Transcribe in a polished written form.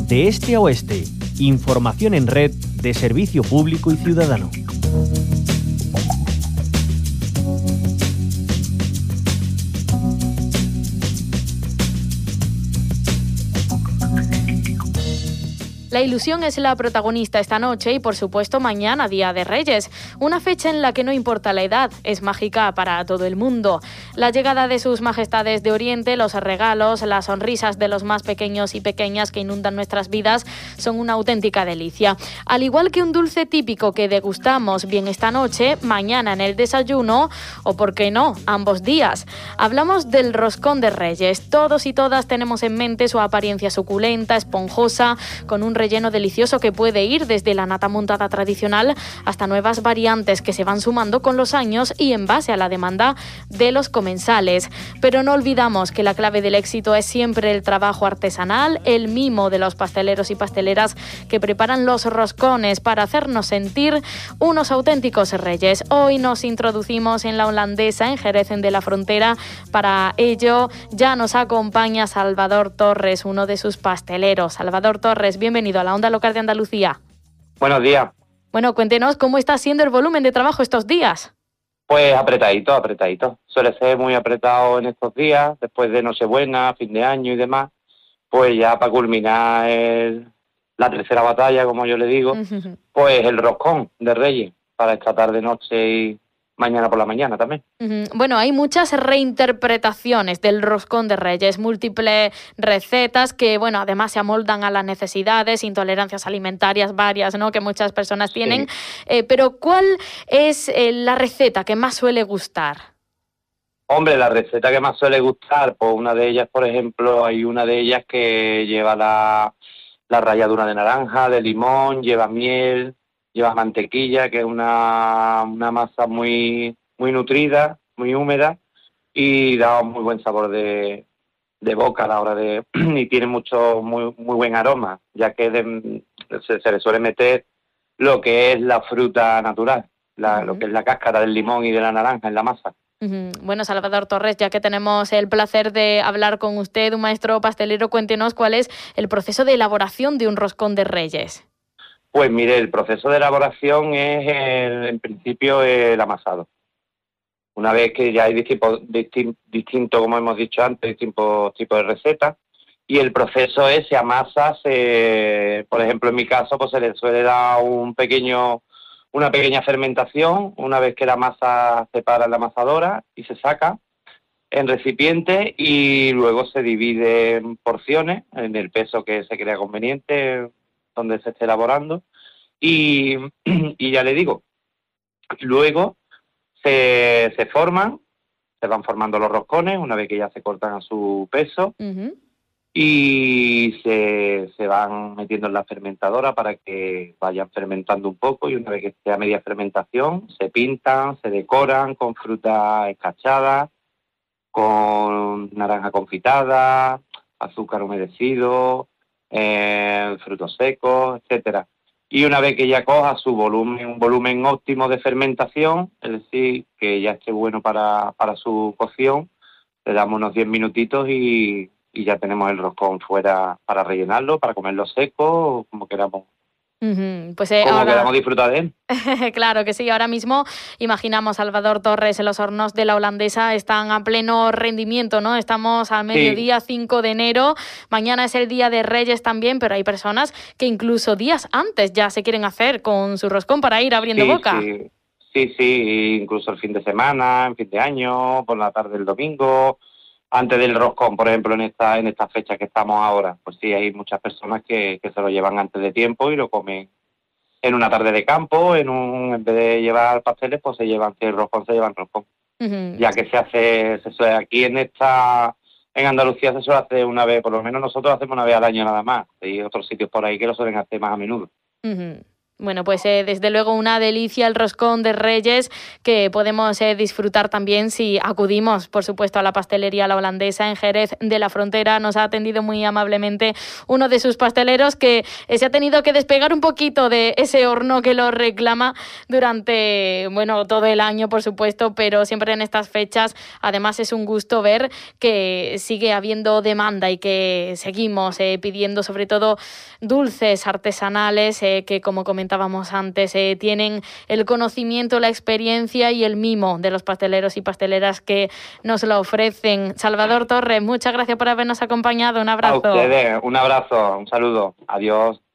De este a oeste, información en red de servicio público y ciudadano. La ilusión es la protagonista esta noche y, por supuesto, mañana, Día de Reyes. Una fecha en la que no importa la edad, es mágica para todo el mundo. La llegada de sus majestades de Oriente, los regalos, las sonrisas de los más pequeños y pequeñas que inundan nuestras vidas son una auténtica delicia. Al igual que un dulce típico que degustamos bien esta noche, mañana en el desayuno, o por qué no, ambos días. Hablamos del roscón de Reyes. Todos y todas tenemos en mente su apariencia suculenta, esponjosa, con un relleno delicioso que puede ir desde la nata montada tradicional hasta nuevas variantes que se van sumando con los años y en base a la demanda de los comensales. Pero no olvidamos que la clave del éxito es siempre el trabajo artesanal, el mimo de los pasteleros y pasteleras que preparan los roscones para hacernos sentir unos auténticos reyes. Hoy nos introducimos en la Holandesa, en Jerez de la Frontera. Para ello ya nos acompaña Salvador Torres, uno de sus pasteleros. Salvador Torres, bienvenido a la Onda Local de Andalucía. Buenos días. Bueno, cuéntenos cómo está siendo el volumen de trabajo estos días. Pues apretadito. Suele ser muy apretado en estos días, después de Nochebuena, fin de año y demás. Pues ya para culminar la tercera batalla, como yo le digo, pues el roscón de Reyes, para esta tarde, noche y mañana por la mañana también. Bueno, hay muchas reinterpretaciones del roscón de Reyes, múltiples recetas que, bueno, además se amoldan a las necesidades, intolerancias alimentarias varias, ¿no?, que muchas personas tienen. Sí. Pero ¿cuál es la receta que más suele gustar? Hombre, la receta que más suele gustar, pues una de ellas, por ejemplo, hay una de ellas que lleva la ralladura de naranja, de limón, lleva miel, lleva mantequilla, que es una masa muy nutrida, muy húmeda y da un muy buen sabor de boca a la hora de... y tiene muy buen aroma, ya que se le suele meter lo que es la fruta natural, lo que es la cáscara del limón y de la naranja en la masa. Bueno, Salvador Torres, ya que tenemos el placer de hablar con usted, un maestro pastelero, cuéntenos cuál es el proceso de elaboración de un roscón de Reyes. Pues mire, el proceso de elaboración es, en principio, el amasado. Una vez que ya hay distintos, como hemos dicho antes, distintos tipos de recetas, y el proceso es, se amasa, por ejemplo, en mi caso, pues se le suele dar una pequeña fermentación, una vez que la masa se para en la amasadora y se saca en recipiente y luego se divide en porciones, en el peso que se crea conveniente, donde se esté elaborando, y ya le digo, luego se van formando los roscones una vez que ya se cortan a su peso, y se van metiendo en la fermentadora para que vayan fermentando un poco, y una vez que esté a media fermentación se pintan, se decoran con fruta escarchada, con naranja confitada, azúcar humedecido, frutos secos, etcétera. Y una vez que ya coja su un volumen óptimo de fermentación, es decir, que ya esté bueno para su cocción, le damos unos 10 minutitos y ya tenemos el roscón fuera para rellenarlo, para comerlo seco, como queramos. Pues como ahora... queramos disfrutar de él. Claro que sí, ahora mismo imaginamos, Salvador Torres, en los hornos de la Holandesa están a pleno rendimiento, ¿no? Estamos al mediodía, 5 de enero, mañana es el Día de Reyes también, pero hay personas que incluso días antes ya se quieren hacer con su roscón para ir abriendo boca. Sí, incluso el fin de semana, en fin de año, por la tarde del domingo, antes del roscón, por ejemplo, en esta fecha que estamos ahora. Pues sí, hay muchas personas que se lo llevan antes de tiempo y lo comen en una tarde de campo, en vez de llevar pasteles, pues se llevan roscón. Ya que se suele, aquí en Andalucía se suele hacer una vez, por lo menos nosotros hacemos una vez al año nada más. Hay otros sitios por ahí que lo suelen hacer más a menudo. Bueno, pues desde luego una delicia el roscón de Reyes que podemos disfrutar también si acudimos, por supuesto, a la pastelería La Holandesa en Jerez de la Frontera. Nos ha atendido muy amablemente uno de sus pasteleros que se ha tenido que despegar un poquito de ese horno que lo reclama durante, todo el año, por supuesto, pero siempre en estas fechas. Además, es un gusto ver que sigue habiendo demanda y que seguimos pidiendo sobre todo dulces artesanales que, como comentábamos antes, tienen el conocimiento, la experiencia y el mimo de los pasteleros y pasteleras que nos lo ofrecen. Salvador Torres, muchas gracias por habernos acompañado. Un abrazo. A ustedes, un abrazo, un saludo. Adiós.